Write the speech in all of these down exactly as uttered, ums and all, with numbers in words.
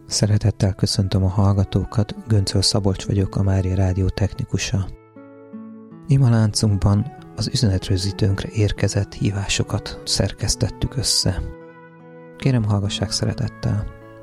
Szeretettel köszöntöm a hallgatókat, Göncöl Szabolcs vagyok, a Mária Rádió technikusa. Imaláncunkban az üzenetrögzítőnkre érkezett hívásokat szerkesztettük össze. Kérem, hallgassák szeretettel.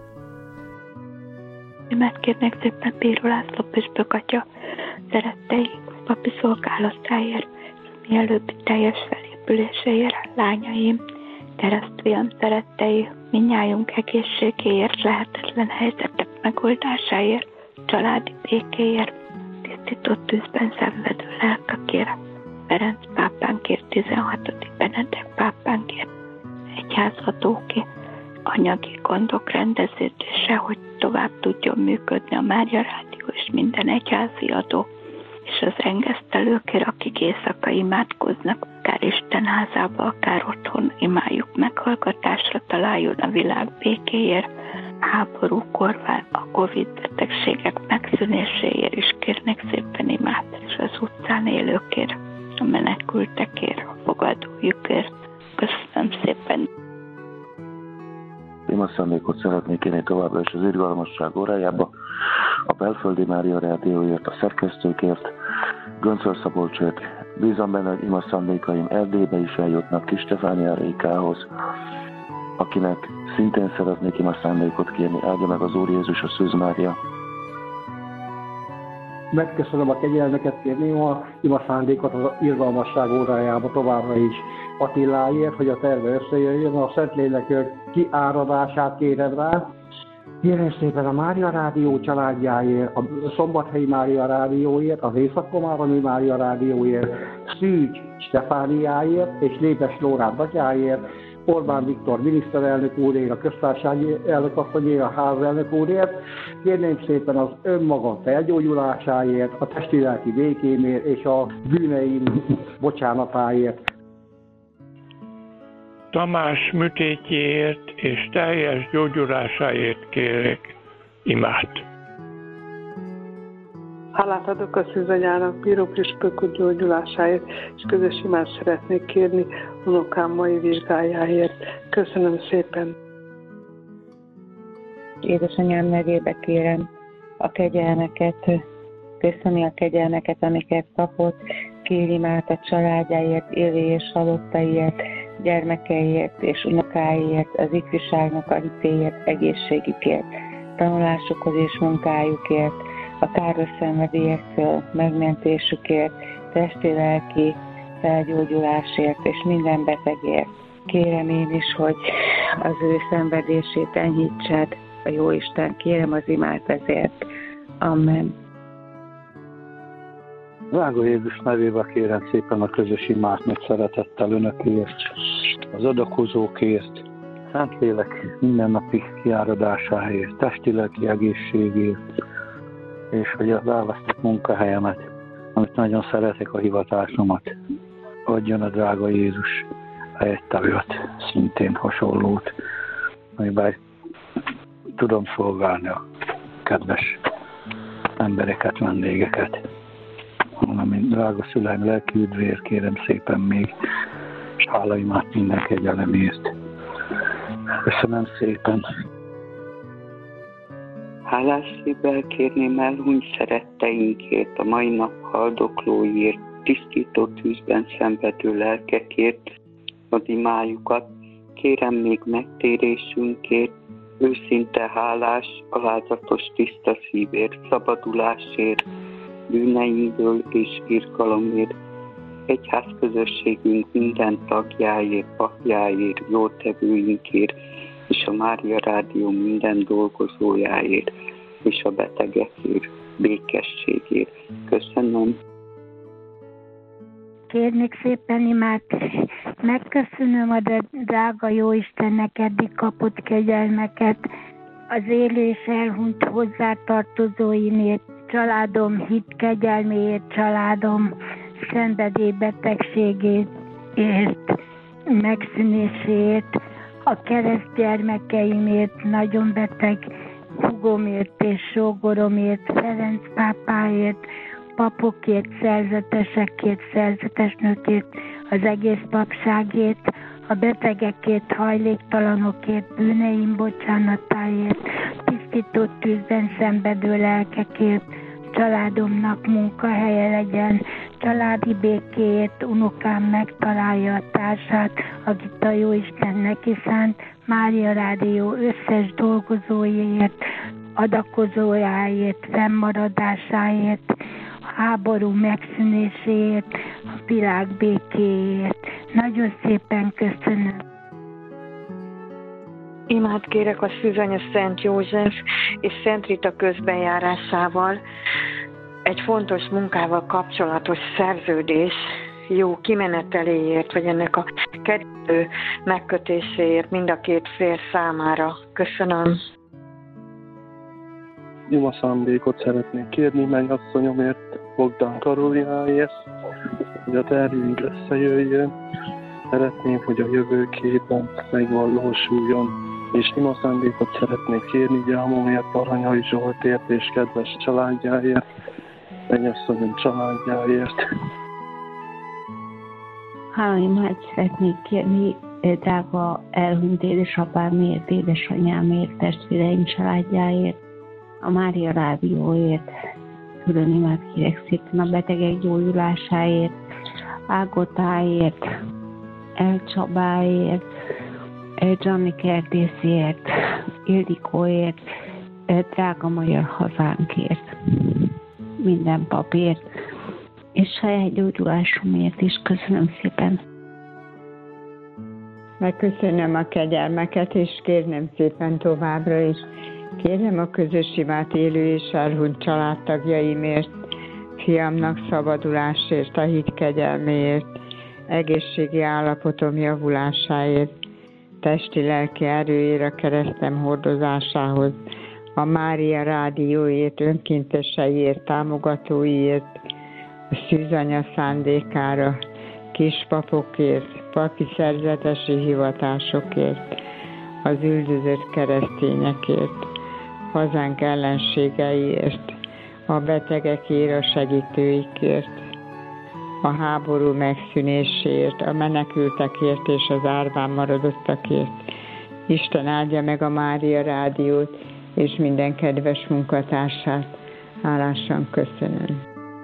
Imád kérnek szépen Bíró László püspök atya szerettei papi szolgálatáért, mielőbbi teljes felépüléséért, lányaim, keresztfiam szerettei, mindnyájunk egészségéért, lehetetlen helyzetek megoldásáért, családi békéért, tisztított tűzben szenvedő lelkekért, Ferenc pápánkért, tizenhatodik Benedek pápánkért, egyházhatókért, anyagi gondok rendezése, hogy tovább tudjon működni a Mária Rádió és minden egyházi adó, és az engesztelőkért, akik éjszaka imádkoznak, akár Isten házába, akár otthon, imáljuk meghallgatásra, találjon a világ békéért, háború korván, a Covid betegségek megszűnéséért is kérnek szépen imát, és az utcán élőkért, a menekültekért, a fogadójukért. Köszönöm szépen! Imaszándékot szeretnék kérni továbbra is az irgalmasság órájába, a Belföldi Mária Rádióért, a szerkesztőkért, Göncöl Szabolcsért. Bízom benne, hogy imaszándékaim Erdélybe is eljutnak Kis Stefánia Rékához, akinek szintén szeretnék imaszándékot kérni. Áldja meg az Úr Jézus, a Szűz Mária. Megköszönöm a kegyelmeket kérni a imaszándékot az irgalmasság órájába továbbra is Attiláért, hogy a terve összejöjjön, a Szentlélek kiáradását kérem rá. Kérem szépen a Mária Rádió családjáért, a Szombathelyi Mária Rádióért, az Észak-Komároni Mária Rádióért, Szűcs Stefániáért és Lépes Lórát atyáért, Orbán Viktor miniszterelnök úrért, a köztársasági elnökasszonyért, a házelnök úrért. Kérném szépen az önmagam felgyógyulásáért, a testi-lelki békémért és a bűneim bocsánatáért. Tamás műtétjéért és teljes gyógyulásáért kérek imát. Hálát adok a szűzanyának, Bíró püspök gyógyulásáért, és közös imát szeretnék kérni unokám mai vizsgájáért. Köszönöm szépen! Édesanyám nevébe kérem a kegyelmeket, köszöni a kegyelmeket, amiket kapott, kér imát a családjáért, élő és halottaiért, gyermekeiért és unokáiért, az ifjúságnak a hitéért, egészségükért, tanulásukhoz és munkájukért, a káros szenvedélyektől megmentésükért, testi-lelki felgyógyulásért és minden betegért. Kérem én is, hogy az ő szenvedését enyhítsed, a Jóisten, kérem az imát ezért. Amen. Drága Jézus nevébe kérem szépen a közös imát, meg szeretettel önökért, az adakozókért, Szentlélek mindennapi kiáradásáért, testi-lelki egészségért, és hogy az elvesztett munkahelyemet, amit nagyon szeretek, a hivatásomat, adjon a drága Jézus helyette olyat, szintén hasonlót, amiben tudom szolgálni a kedves embereket, vendégeket. Valamint drága szüleim lelki üdvéért kérem szépen még, és hálaimát minden kegyelemért. Köszönöm szépen! Hálás szívvel kérném elhunyt szeretteinkért, a mai nap haldoklóiért, tisztító tűzben szenvedő lelkekért, az imájukat. Kérem még megtérésünkért, őszinte hálás, alázatos tiszta szívért, szabadulásért, bűneinkből és irgalomért, egyházközösségünk minden tagjáért, papjáért, jótevőinkért, és a Mária Rádió minden dolgozójáért, és a betegekért, békességért. Köszönöm. Kérnék szépen imát, megköszönöm a drága Jóistennek eddig kapott kegyelmeket, az élő és elhunyt hozzátartozóimért, családom hit kegyelméért, családom szenvedélybetegségét ért, megszűnéséért, a keresztgyermekeimért, nagyon beteg hugomért és sógoromért, Ferenc pápáért, papokért, szerzetesekért, szerzetesnőkért, az egész papságért, a betegekért, hajléktalanokért, bűneim bocsánatáért, pusztító tűzben szenvedő lelkekért, családomnak munkahelye legyen, családi békéért, unokám megtalálja a társát, akit a Jóistennek iszánt, Mária Rádió összes dolgozóiért, adakozójáért, fennmaradásáért, háború megszűnéséért, a világ békéért. Nagyon szépen köszönöm. Imát kérek a Szűzanya Szent József és Szent Rita közbenjárásával egy fontos munkával kapcsolatos szerződés jó kimeneteléért, vagy ennek a kerülő megkötéséért mind a két fél számára. Köszönöm. Ima szándékot szeretnék kérni mennyasszonyomért, Bogdán Karolináért, hogy a tervünk összejöjjön. Szeretném, hogy a jövő héten megvalósuljon, és ima szándékot szeretnék kérni Gyámóért, Baranyai Zsoltért és kedves családjáért, mennyasszonyom családjáért. Hálaimát szeretnék kérni drága elhunyt édesapámért, édesanyámért, testvéreim családjáért, a Mária Rádióért, külön imát kérek szépen a betegek gyógyulásáért, Ágotáért, El Csabáért, El Gianni Kertészért, Ildikóért, drága magyar hazánkért, minden papért, és saját gyógyulásomért is köszönöm szépen. Megköszönöm a kegyelmeket, és kérnem szépen továbbra is. Kérem a közös imát élő és elhunyt családtagjaimért, fiamnak szabadulásért, a hit kegyelméért, egészségi állapotom javulásáért, testi-lelki erőért, a keresztem hordozásához, a Mária Rádióért, önkénteseiért, támogatóiért, a Szűzanya szándékára, kispapokért, papi szerzetesi hivatásokért, az üldözött keresztényekért, hazánk ellenségeiért, a betegekért, a segítőikért, a háború megszűnéséért, a menekültekért és az árván maradottakért. Isten áldja meg a Mária Rádiót és minden kedves munkatársát. Hálásan köszönöm.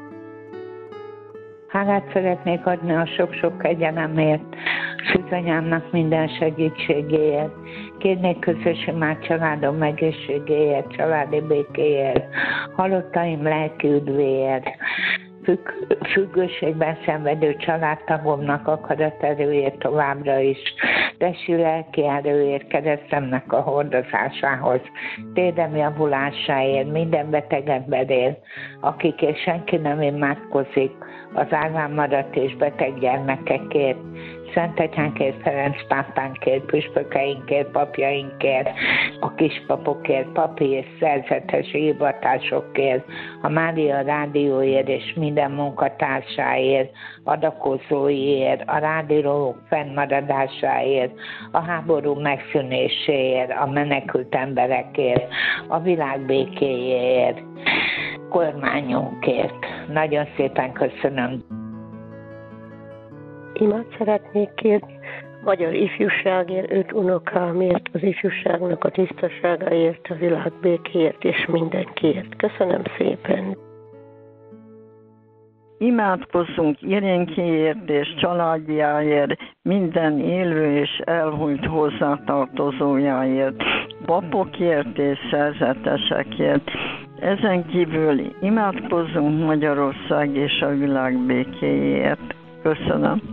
Hálát szeretnék adni a sok-sok kegyelemért, Szűzanyámnak minden segítségéért. Kérnék közös imát családom egészségéért, családi békéért, halottaim lelki üdvéért, Függ, függőségben szenvedő családtagomnak akaraterőért továbbra is, testi lelki erőért, keresztemnek a hordozásához, térdem javulásáért, minden beteg emberért, akikért senki nem imádkozik, az árván maradt és beteg gyermekekért, Szent Atyánkért, Ferenc pápánkért, püspökeinkért, papjainkért, a kispapokért, papi és szerzetesi hivatásokért, a Mária Rádióért és minden munkatársáért, adakozóiért, a rádiók fennmaradásáért, a háború megszűnéséért, a menekült emberekért, a világ békéjéért, kormányunkért. Nagyon szépen köszönöm. Imát szeretnék kérni magyar ifjúságért, öt unokámért, az ifjúságnak a tisztaságáért, a világ békéért és mindenkiért. Köszönöm szépen! Imádkozzunk Irénkéért és családjáért, minden élő és elhunyt hozzátartozójáért, papokért és szerzetesekért. Ezen kívül imádkozzunk Magyarország és a világ békéért. Köszönöm.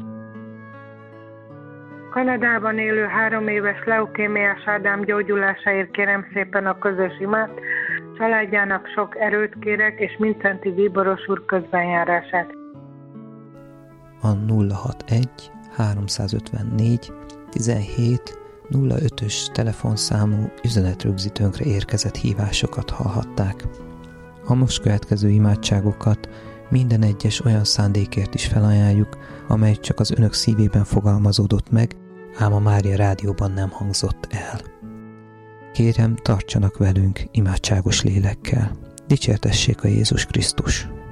Kanadában élő három éves leukémiás Ádám gyógyulásáért kérem szépen a közös imát, családjának sok erőt kérek, és Mincenti Bíboros úr közbenjárását. A nulla hatvanegy háromszázötvennégy tizenhét nulla ötös telefonszámú üzenetrögzítőnkre érkezett hívásokat hallhatták. A most következő imádságokat minden egyes olyan szándékért is felajánljuk, amely csak az önök szívében fogalmazódott meg, ám a Mária Rádióban nem hangzott el. Kérem, tartsanak velünk imádságos lélekkel. Dicsértessék a Jézus Krisztus!